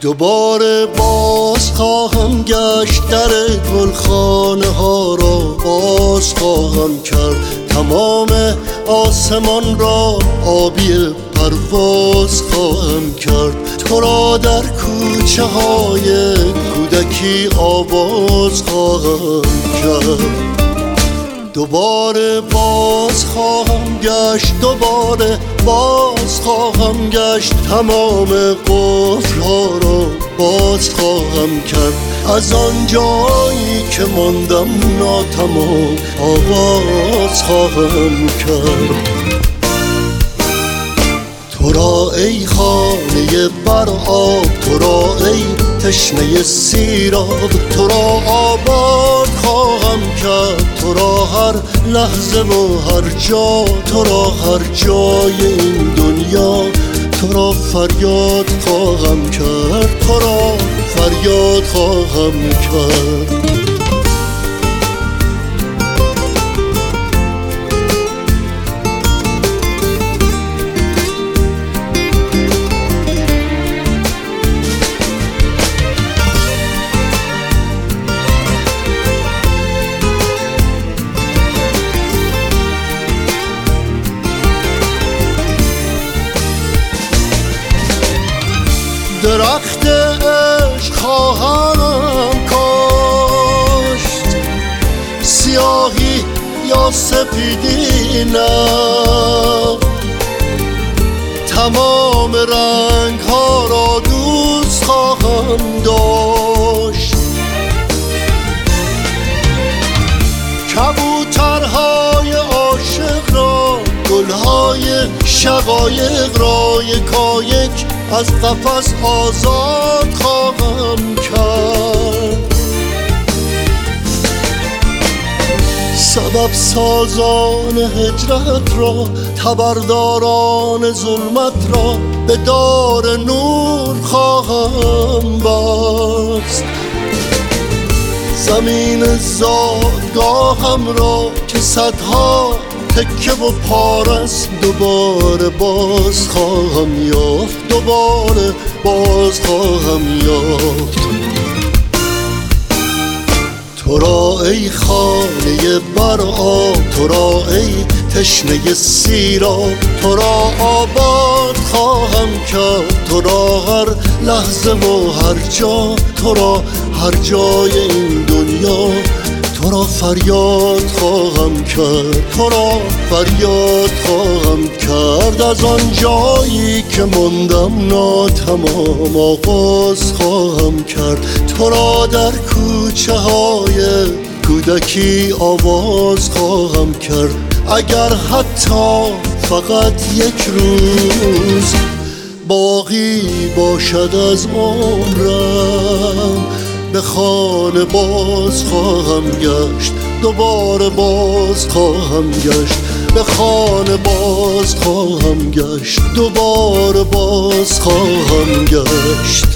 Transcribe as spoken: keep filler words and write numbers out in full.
دوباره باز خواهم گشت، در گلخانه ها را باز خواهم کرد، تمام آسمان را آبی پرواز خواهم کرد، تو را در کوچه های کودکی آواز خواهم کرد. دوباره باز خواهم گشت، دوباره باز خواهم گشت، تمام قفل‌ها را باز خواهم کرد، از آن جایی که ماندم ناتمام آغاز خواهم کرد. تو را ای خانه بر آب، تو را ای تشنه سیراب، تو را آباد خواهم کرد، تو را هر لحظه و هر جا، تو را هر جای این دنیا، تو را فریاد خواهم کرد، تو را فریاد خواهم کرد. درخت عشق خواهم کاشت، سیاهی یا سپیدی نه، تمام رنگ ها را دوست خواهم داشت، کبوترهای عاشق را، گلهای شقایق را یکایک از قفس آزاد خواهم کرد، سبب سازان هجرت را، تبرداران ظلمت را به دار نور خواهم بست، زمین زادگاهم را که صدها تکه و پارست دوباره باز خواهم یافت، دوباره باز خواهم یافت. تو را ای خانه بر آب، تو را ای تشنه سیراب، تو را آباد خواهم کرد، تو را هر لحظه و هر جا، تو را هر جای این دنیا، تو را فریاد خواهم کرد، تو را فریاد خواهم کرد، از آن جایی که ماندم ناتمام آغاز خواهم کرد، تو را در کوچه های کودکی آواز خواهم کرد، اگر حتی فقط یک روز باقی باشد از عمرم، به خانه باز خواهم گشت، دوباره باز خواهم گشت، به خانه باز خواهم گشت، دوباره باز خواهم گشت.